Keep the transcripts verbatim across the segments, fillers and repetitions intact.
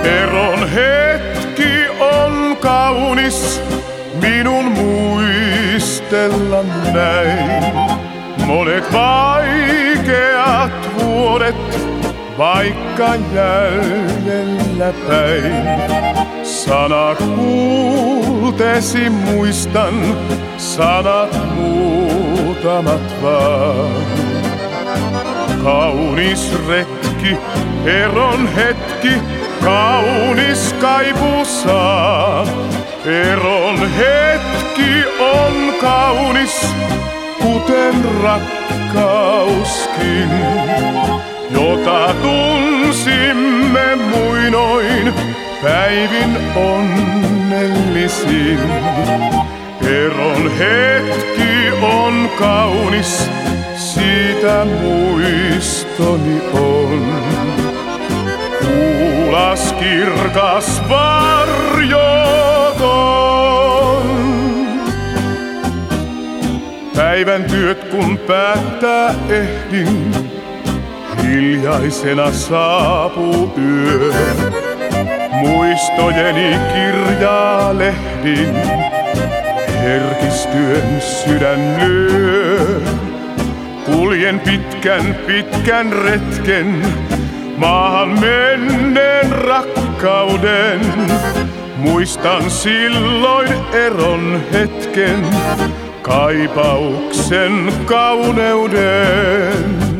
Eron hetki on kaunis minun muistella näin. Monet vaikeat vuodet vaikka jäljellä päin. Sanat kuultesi muistan, sanat muutamat vaan. Kaunis retki, eron hetki, kaunis kaipuu saa. Eron hetki on kaunis, kuten rakkauskin, jota tunsimme muinoin päivin onnellisin. Eron hetki on kaunis, siitä muistoni on. Kuulas kirkas varjoton. Päivän työt kun päättää ehdin, hiljaisena saapuu yö. Muistojeni kirjaa lehdin, herkistyen sydän lyö. Kuljen pitkän pitkän retken, maahan menneen rakkauden. Muistan silloin eron hetken, kaipauksen kauneuden.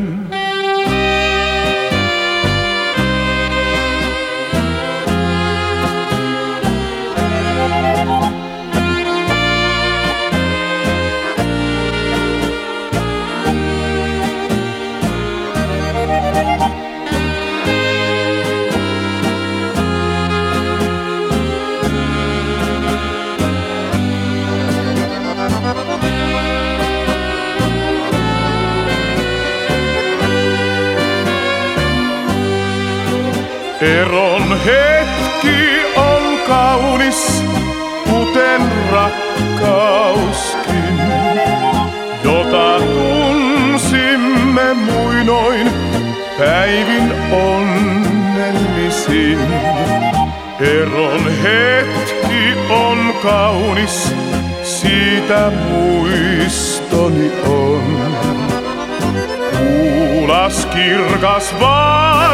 Eron hetki on kaunis, kuten rakkauskin, jota tunsimme muinoin päivin onnellisin. Eron hetki on kaunis, siitä muistoni on. Kuulas kirkas vaan.